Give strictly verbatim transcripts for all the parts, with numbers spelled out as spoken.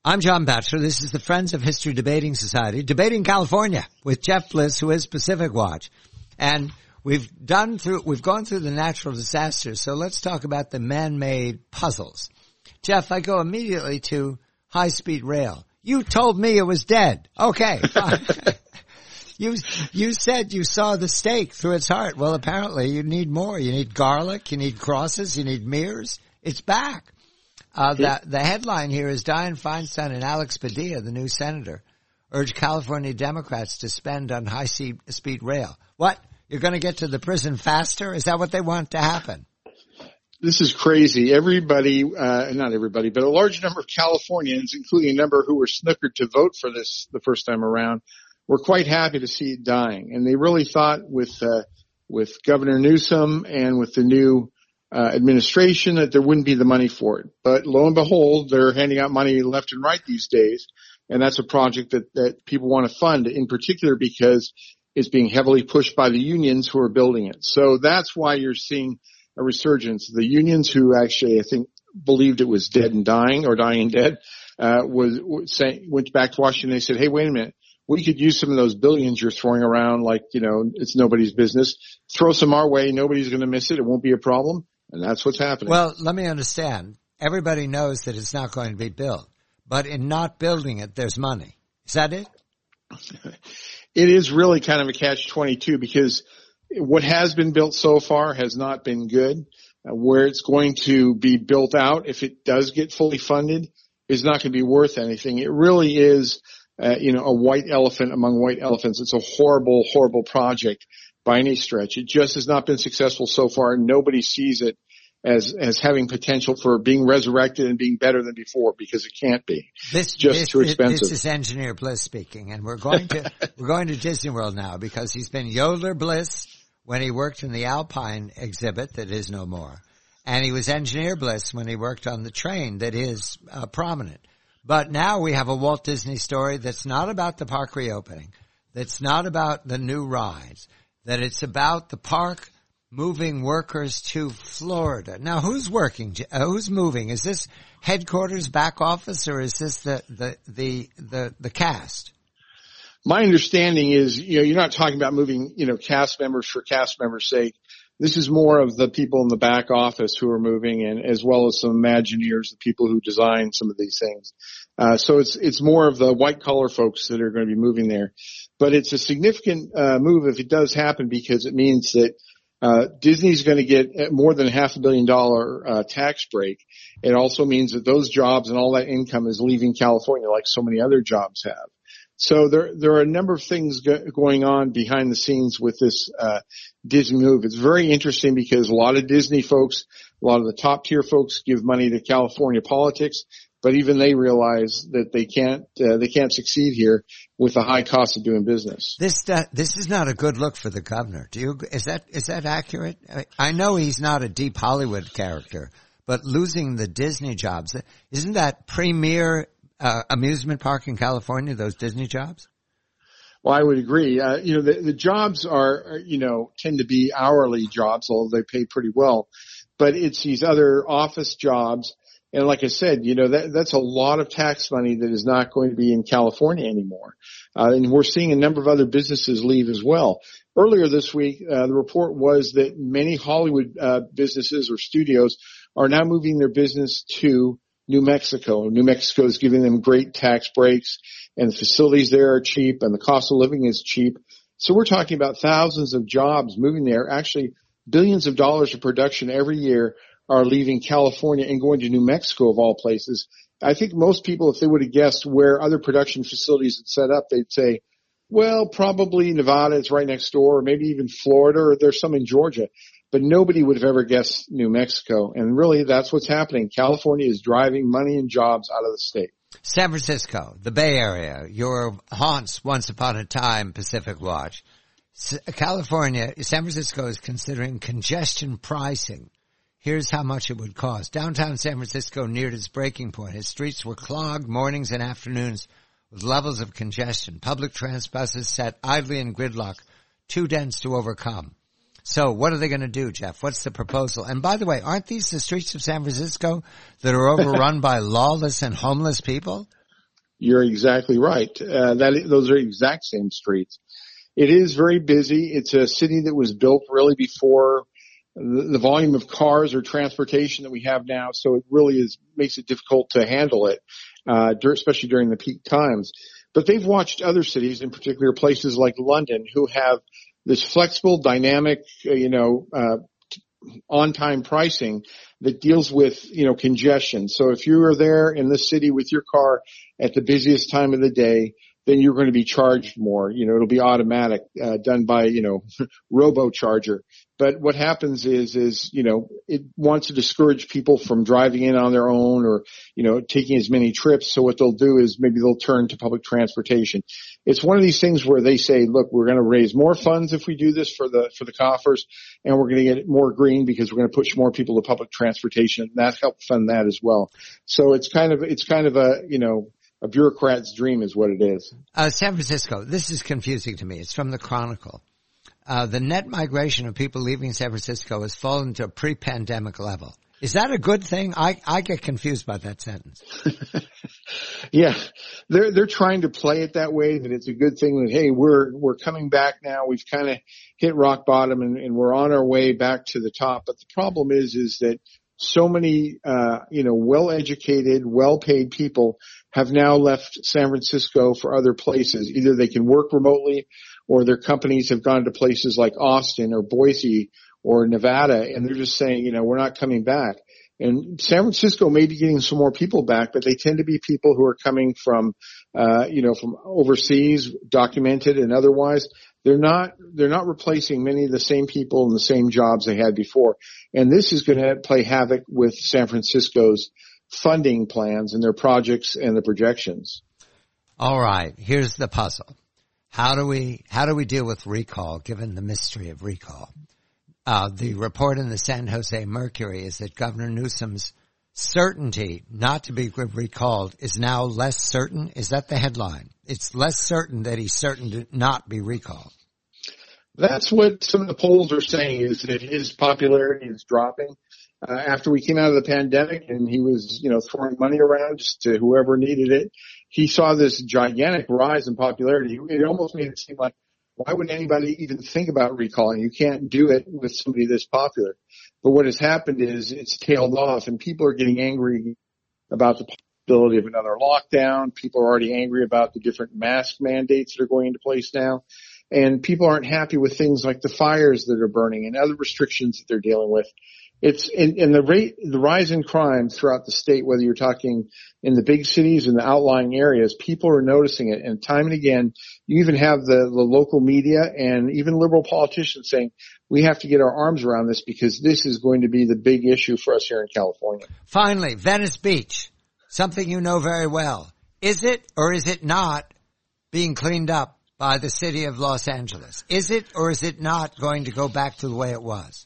I'm John Batchelor. This is the Friends of History Debating Society, debating California with Jeff Bliss, who is Pacific Watch. And we've done through, we've gone through the natural disasters. So let's talk about the man-made puzzles. Jeff, I go immediately to high-speed rail. You told me it was dead. Okay, fine. You, you said you saw the stake through its heart. Well, apparently you need more. You need garlic, you need crosses, you need mirrors. It's back. Uh, the, the headline here is Dianne Feinstein and Alex Padilla, the new senator, urge California Democrats to spend on high-speed rail. What? You're going to get to the prison faster? Is that what they want to happen? This is crazy. Everybody, uh, not everybody, but a large number of Californians, including a number who were snookered to vote for this the first time around, were quite happy to see it dying. And they really thought with, uh, with Governor Newsom and with the new Uh, administration that there wouldn't be the money for it. But lo and behold, they're handing out money left and right these days. And that's a project that, that people want to fund in particular because it's being heavily pushed by the unions who are building it. So that's why you're seeing a resurgence. The unions who actually, I think, believed it was dead and dying or dying and dead, uh, was, was saying, went back to Washington. They said, hey, wait a minute. We could use some of those billions you're throwing around like, you know, it's nobody's business. Throw some our way. Nobody's going to miss it. It won't be a problem. And that's what's happening. Well, let me understand. Everybody knows that it's not going to be built. But in not building it, there's money. Is that it? It is really kind of a catch twenty-two because what has been built so far has not been good. Uh, where it's going to be built out, if it does get fully funded, is not going to be worth anything. It really is, uh, you know, a white elephant among white elephants. It's a horrible, horrible project by any stretch. It just has not been successful so far, and nobody sees it as as having potential for being resurrected and being better than before because it can't be. This just this, too expensive. This is Engineer Bliss speaking, and we're going to we're going to Disney World now because he's been Yodeler Bliss when he worked in the Alpine exhibit that is no more, and he was Engineer Bliss when he worked on the train that is uh, prominent. But now we have a Walt Disney story that's not about the park reopening, that's not about the new rides, that it's about the park moving workers to Florida. Now, who's working? Uh, who's moving? Is this headquarters, back office, or is this the, the, the, the, the cast? My understanding is, you know, you're not talking about moving, you know, cast members for cast members' sake. This is more of the people in the back office who are moving, and as well as some Imagineers, the people who design some of these things. Uh, so it's, it's more of the white collar folks that are going to be moving there. But it's a significant, uh, move if it does happen because it means that, uh, Disney's going to get more than half a billion dollar, uh, tax break. It also means that those jobs and all that income is leaving California like so many other jobs have. So there, there are a number of things go- going on behind the scenes with this, uh, Disney move. It's very interesting because a lot of Disney folks, a lot of the top tier folks give money to California politics, but even they realize that they can't, uh, they can't succeed here with the high cost of doing business. This, uh, this is not a good look for the governor. Do you, is that, is that accurate? I know he's not a deep Hollywood character, but losing the Disney jobs, isn't that premier Uh, amusement park in California, those Disney jobs? Well, I would agree. Uh, you know, the, the jobs are, are, you know, tend to be hourly jobs, although they pay pretty well. But it's these other office jobs. And like I said, you know, that, that's a lot of tax money that is not going to be in California anymore. Uh, and we're seeing a number of other businesses leave as well. Earlier this week, uh, the report was that many Hollywood, uh, businesses or studios are now moving their business to New Mexico. New Mexico is giving them great tax breaks, and the facilities there are cheap, and the cost of living is cheap. So we're talking about thousands of jobs moving there. Actually, billions of dollars of production every year are leaving California and going to New Mexico, of all places. I think most people, if they would have guessed where other production facilities had set up, they'd say, well, probably Nevada, it's right next door, or maybe even Florida, or there's some in Georgia. But nobody would have ever guessed New Mexico. And really, that's what's happening. California is driving money and jobs out of the state. San Francisco, the Bay Area, your haunts once upon a time, Pacific Watch. S- California, San Francisco is considering congestion pricing. Here's how much it would cost. Downtown San Francisco neared its breaking point. Its streets were clogged mornings and afternoons with levels of congestion. Public transit buses sat idly in gridlock, too dense to overcome. So what are they going to do, Jeff? What's the proposal? And by the way, aren't these the streets of San Francisco that are overrun by lawless and homeless people? You're exactly right. Uh, that those are exact same streets. It is very busy. It's a city that was built really before the, the volume of cars or transportation that we have now. So it really is makes it difficult to handle it, uh, especially during the peak times. But they've watched other cities, in particular places like London, who have this flexible, dynamic, uh, you know, uh, on-time pricing that deals with, you know, congestion. So if you are there in the city with your car at the busiest time of the day, then you're going to be charged more. You know, it'll be automatic, uh, done by, you know, robo-charger. But what happens is, is, you know, it wants to discourage people from driving in on their own or, you know, taking as many trips. So what they'll do is maybe they'll turn to public transportation. It's one of these things where they say, look, we're going to raise more funds if we do this for the, for the coffers, and we're going to get more green because we're going to push more people to public transportation. And that helps fund that as well. So it's kind of, it's kind of a, you know, a bureaucrat's dream is what it is. Uh, San Francisco, this is confusing to me. It's from the Chronicle. Uh, the net migration of people leaving San Francisco has fallen to a pre-pandemic level. Is that a good thing? I, I get confused by that sentence. Yeah. They're, they're trying to play it that way, that it's a good thing that, hey, we're, we're coming back now. We've kind of hit rock bottom and, and we're on our way back to the top. But the problem is, is that so many, uh, you know, well-educated, well-paid people have now left San Francisco for other places. Either they can work remotely or their companies have gone to places like Austin or Boise or Nevada, and they're just saying, you know, we're not coming back. And San Francisco may be getting some more people back, but they tend to be people who are coming from, uh, you know, from overseas, documented and otherwise. They're not, they're not replacing many of the same people in the same jobs they had before. And this is going to play havoc with San Francisco's funding plans and their projects and the projections. All right. Here's the puzzle. How do we, how do we deal with recall given the mystery of recall? Uh, the report in the San Jose Mercury is that Governor Newsom's certainty not to be recalled is now less certain. Is that the headline? It's less certain that he's certain to not be recalled. That's what some of the polls are saying, is that his popularity is dropping. Uh, after we came out of the pandemic and he was, you know, throwing money around just to whoever needed it, he saw this gigantic rise in popularity. It almost made it seem like, why would anybody even think about recalling? You can't do it with somebody this popular. But what has happened is it's tailed off and people are getting angry about the possibility of another lockdown. People are already angry about the different mask mandates that are going into place now. And people aren't happy with things like the fires that are burning and other restrictions that they're dealing with. It's in, in the rate, the rise in crime throughout the state, whether you're talking in the big cities and the outlying areas, people are noticing it. And time and again, you even have the, the local media and even liberal politicians saying, we have to get our arms around this because this is going to be the big issue for us here in California. Finally, Venice Beach, something you know very well. Is it or is it not being cleaned up by the city of Los Angeles? Is it or is it not going to go back to the way it was?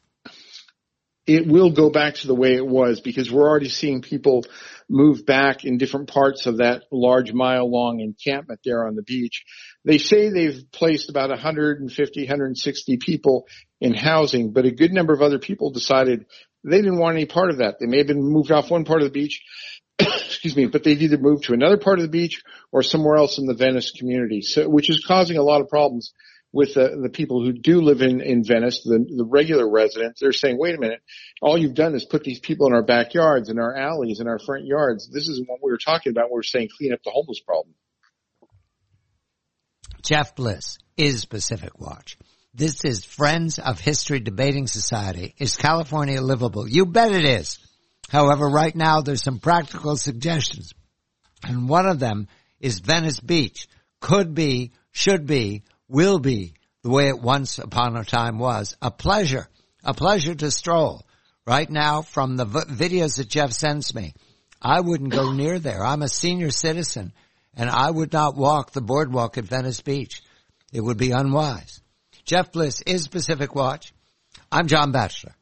It will go back to the way it was because we're already seeing people move back in different parts of that large mile-long encampment there on the beach. They say they've placed about one hundred fifty, one hundred sixty people in housing, but a good number of other people decided they didn't want any part of that. They may have been moved off one part of the beach, excuse me, but they've either moved to another part of the beach or somewhere else in the Venice community, so which is causing a lot of problems with the, the people who do live in, in Venice, the, the regular residents. They're saying, wait a minute, all you've done is put these people in our backyards, in our alleys, in our front yards. This is what we were talking about. We were saying clean up the homeless problem. Jeff Bliss is Pacific Watch. This is Friends of History Debating Society. Is California livable? You bet it is. However, right now there's some practical suggestions. And one of them is Venice Beach. Could be, should be, will be the way it once upon a time was. A pleasure, a pleasure to stroll. Right now, from the v- videos that Jeff sends me, I wouldn't go near there. I'm a senior citizen, and I would not walk the boardwalk at Venice Beach. It would be unwise. Jeff Bliss is Pacific Watch. I'm John Batchelor.